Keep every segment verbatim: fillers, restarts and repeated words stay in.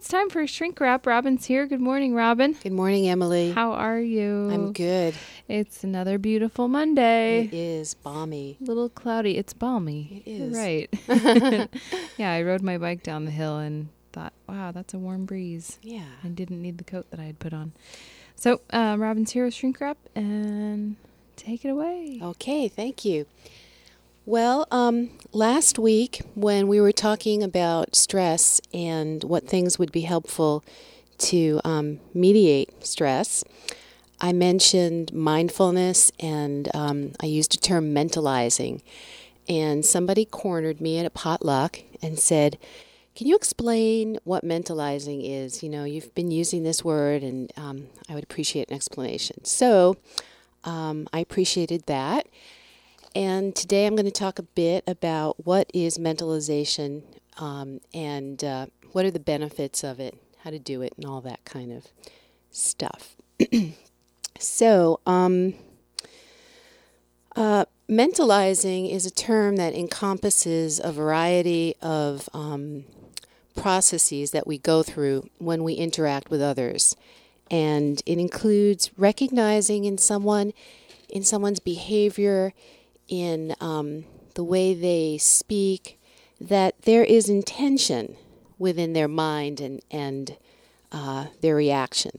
it's time for Shrink Wrap. Robin's here. Good morning, Robin. Good morning, Emily. How are you? I'm good. It's another beautiful Monday. It is balmy. A little cloudy. It's balmy. It is. You're right. Yeah, I rode my bike down the hill and thought, wow, that's a warm breeze. Yeah. I didn't need the coat that I had put on. So, um, Robin's here with Shrink Wrap, and take it away. Okay, thank you. Well, um, last week when we were talking about stress and what things would be helpful to um, mediate stress, I mentioned mindfulness and um, I used a term mentalizing. And somebody cornered me at a potluck and said, can you explain what mentalizing is? You know, you've been using this word and um, I would appreciate an explanation. So um, I appreciated that. And today I'm going to talk a bit about what is mentalization um, and uh, what are the benefits of it, how to do it, and all that kind of stuff. so, um, uh, mentalizing is a term that encompasses a variety of um, processes that we go through when we interact with others. And it includes recognizing in someone, in someone's behavior, in um, the way they speak, that there is intention within their mind and, and uh, their reaction.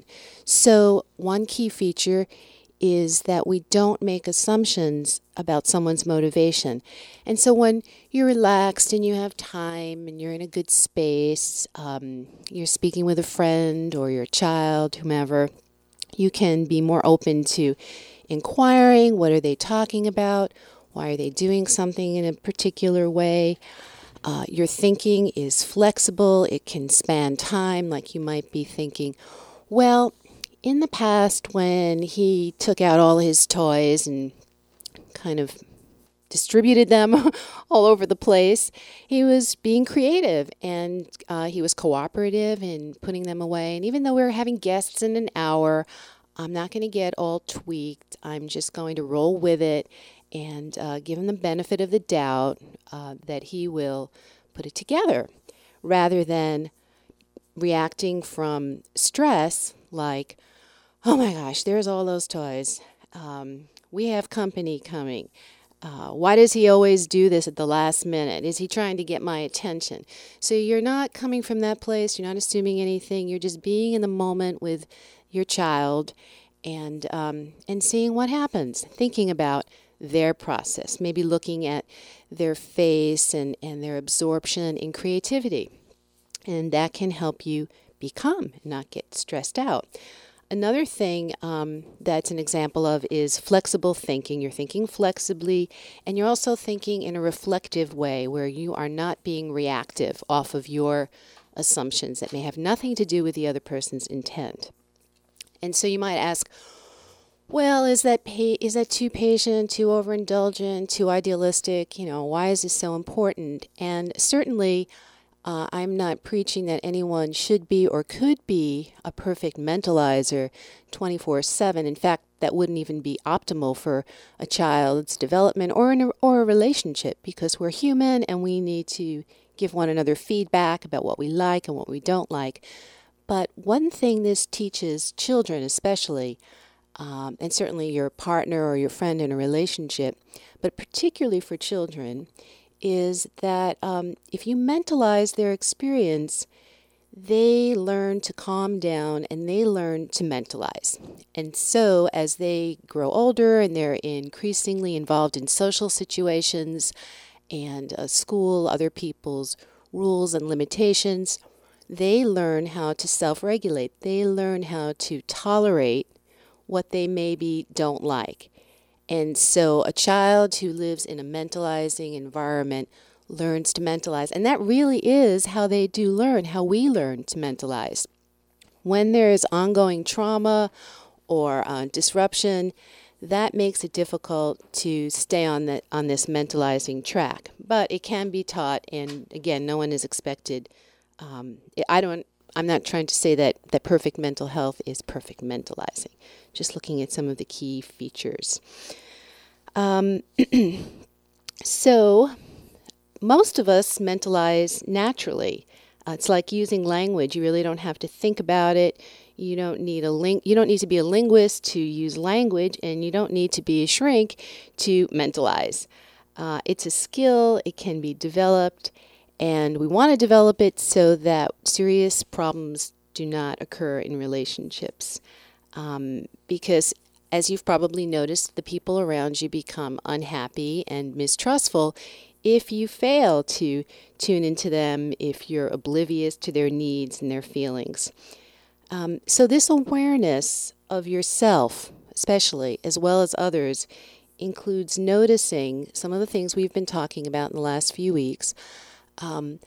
So one key feature is that we don't make assumptions about someone's motivation. And so when you're relaxed and you have time and you're in a good space, um, you're speaking with a friend or your child, whomever, you can be more open to inquiring, what are they talking about? Why are they doing something in a particular way? Uh, your thinking is flexible. It can span time. Like you might be thinking, well, in the past when he took out all his toys and kind of distributed them all over the place, he was being creative and uh, he was cooperative in putting them away. And even though we were having guests in an hour, I'm not going to get all tweaked. I'm just going to roll with it and uh, give him the benefit of the doubt uh, that he will put it together, rather than reacting from stress like, oh my gosh, there's all those toys. Um, we have company coming. Uh, why does he always do this at the last minute? Is he trying to get my attention? So you're not coming from that place. You're not assuming anything. You're just being in the moment with your child and um, and seeing what happens, thinking about their process, maybe looking at their face and, and their absorption in creativity. And that can help you be calm and not get stressed out. Another thing um, that's an example of is flexible thinking. You're thinking flexibly, and you're also thinking in a reflective way where you are not being reactive off of your assumptions that may have nothing to do with the other person's intent. And so you might ask, well, is that pa- is that too patient, too overindulgent, too idealistic? You know, why is this so important? And certainly, uh, I'm not preaching that anyone should be or could be a perfect mentalizer twenty-four seven. In fact, that wouldn't even be optimal for a child's development or in a, or a relationship, because we're human and we need to give one another feedback about what we like and what we don't like. But one thing this teaches children especially, Um, and certainly your partner or your friend in a relationship, but particularly for children, is that um, if you mentalize their experience, they learn to calm down and they learn to mentalize. And so as they grow older and they're increasingly involved in social situations and uh, school, other people's rules and limitations, they learn how to self-regulate. They learn how to tolerate what they maybe don't like. And so a child who lives in a mentalizing environment learns to mentalize. And that really is how they do learn, how we learn to mentalize. When there is ongoing trauma or uh, disruption, that makes it difficult to stay on the on this mentalizing track. But it can be taught, and again, no one is expected. Um, I don't. I'm not trying to say that, that perfect mental health is perfect mentalizing. Just looking at some of the key features. Um, so, most of us mentalize naturally. Uh, it's like using language. You really don't have to think about it. You don't need a ling- You don't need to be a linguist to use language, and you don't need to be a shrink to mentalize. Uh, it's a skill. It can be developed, and we want to develop it so that serious problems do not occur in relationships. Um, because, as you've probably noticed, the people around you become unhappy and mistrustful if you fail to tune into them, if you're oblivious to their needs and their feelings. Um, so this awareness of yourself, especially, as well as others, includes noticing some of the things we've been talking about in the last few weeks. Um,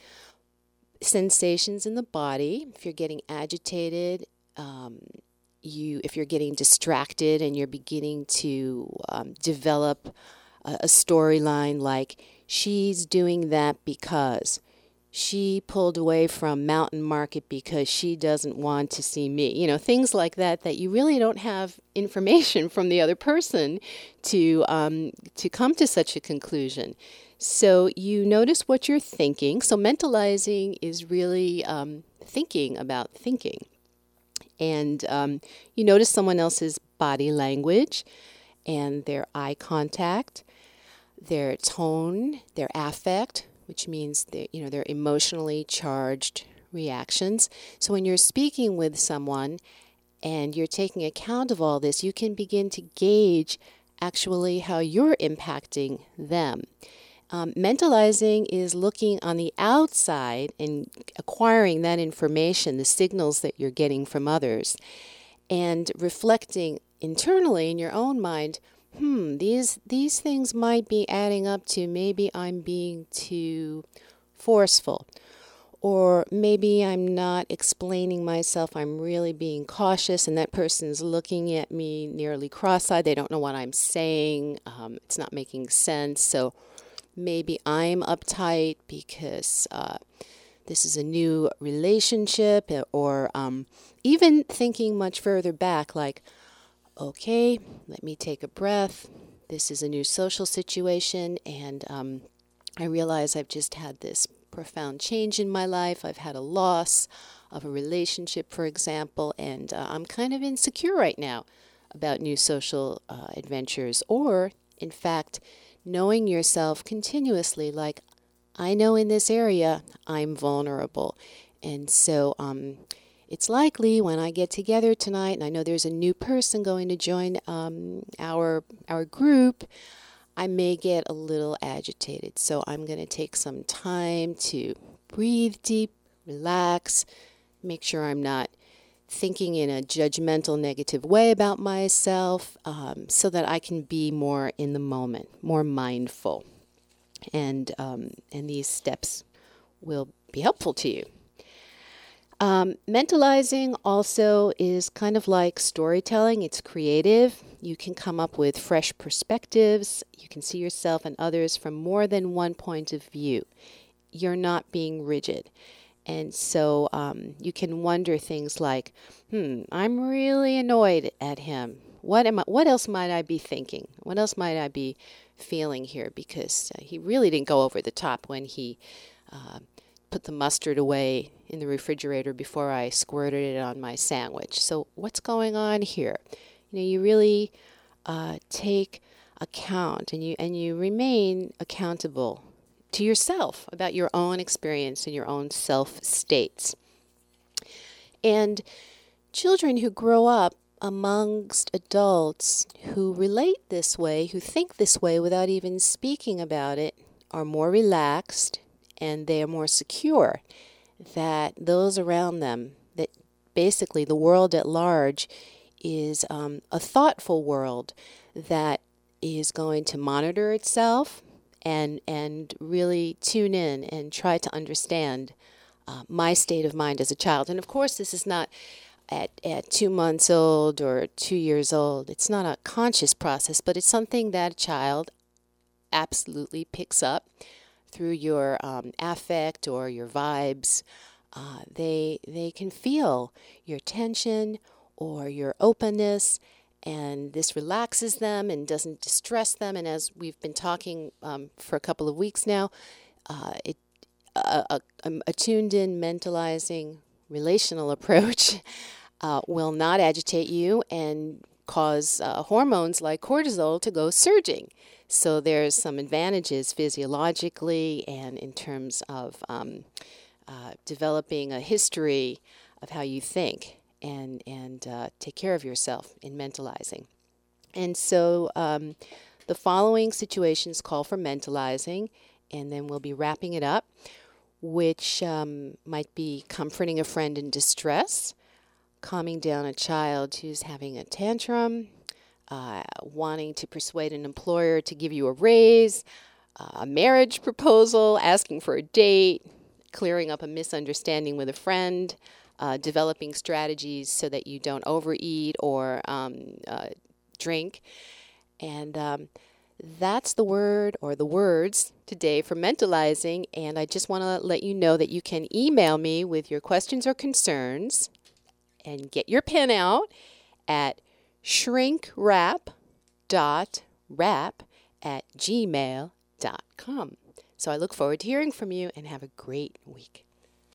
sensations in the body, if you're getting agitated, um, you if you're getting distracted and you're beginning to um, develop a, a storyline like, she's doing that because she pulled away from Mountain Market because she doesn't want to see me. You know, things like that, that you really don't have information from the other person to um, to come to such a conclusion. So you notice what you're thinking. So mentalizing is really um, thinking about thinking. And um, you notice someone else's body language and their eye contact, their tone, their affect, which means their, you know, their emotionally charged reactions. So when you're speaking with someone and you're taking account of all this, you can begin to gauge actually how you're impacting them. Um, mentalizing is looking on the outside and acquiring that information, the signals that you're getting from others, and reflecting internally in your own mind, hmm, these these things might be adding up to maybe I'm being too forceful, or maybe I'm not explaining myself, I'm really being cautious, and that person's looking at me nearly cross-eyed, they don't know what I'm saying, um, it's not making sense, so maybe I'm uptight because uh, this is a new relationship, or um, even thinking much further back, like, okay, let me take a breath. This is a new social situation, and um, I realize I've just had this profound change in my life. I've had a loss of a relationship, for example, and uh, I'm kind of insecure right now about new social uh, adventures, or, in fact, knowing yourself continuously, like, I know in this area I'm vulnerable. And so um, it's likely when I get together tonight, and I know there's a new person going to join um, our our group, I may get a little agitated. So I'm going to take some time to breathe deep, relax, make sure I'm not thinking in a judgmental, negative way about myself, um, so that I can be more in the moment, more mindful. And um, and these steps will be helpful to you. Um, mentalizing also is kind of like storytelling. It's creative. You can come up with fresh perspectives. You can see yourself and others from more than one point of view. You're not being rigid. And so um, you can wonder things like, hmm, I'm really annoyed at him. What am I, what else might I be thinking? What else might I be feeling here? Because uh, he really didn't go over the top when he uh, put the mustard away in the refrigerator before I squirted it on my sandwich. So what's going on here? You know, you really uh, take account, and you and you remain accountable to yourself about your own experience and your own self states. And children who grow up amongst adults who relate this way, who think this way without even speaking about it, are more relaxed and they are more secure that those around them, that basically the world at large is um, a thoughtful world that is going to monitor itself and and really tune in and try to understand uh, my state of mind as a child. And of course, this is not at, at two months old or two years old. It's not a conscious process, but it's something that a child absolutely picks up through your um, affect or your vibes. Uh, they they can feel your tension or your openness, and this relaxes them and doesn't distress them. And as we've been talking um, for a couple of weeks now, uh, it a, a, a tuned-in, mentalizing, relational approach uh, will not agitate you and cause uh, hormones like cortisol to go surging. So there's some advantages physiologically and in terms of um, uh, developing a history of how you think and, and uh, take care of yourself in mentalizing. And so um, the following situations call for mentalizing, and then we'll be wrapping it up, which um, might be comforting a friend in distress, calming down a child who's having a tantrum, uh, wanting to persuade an employer to give you a raise, uh, a marriage proposal, asking for a date, clearing up a misunderstanding with a friend, uh, developing strategies so that you don't overeat or um, uh, drink. And um, that's the word or the words today for mentalizing. And I just want to let you know that you can email me with your questions or concerns and get your pen out at shrinkwrap dot wrap at gmail dot com. So I look forward to hearing from you and have a great week.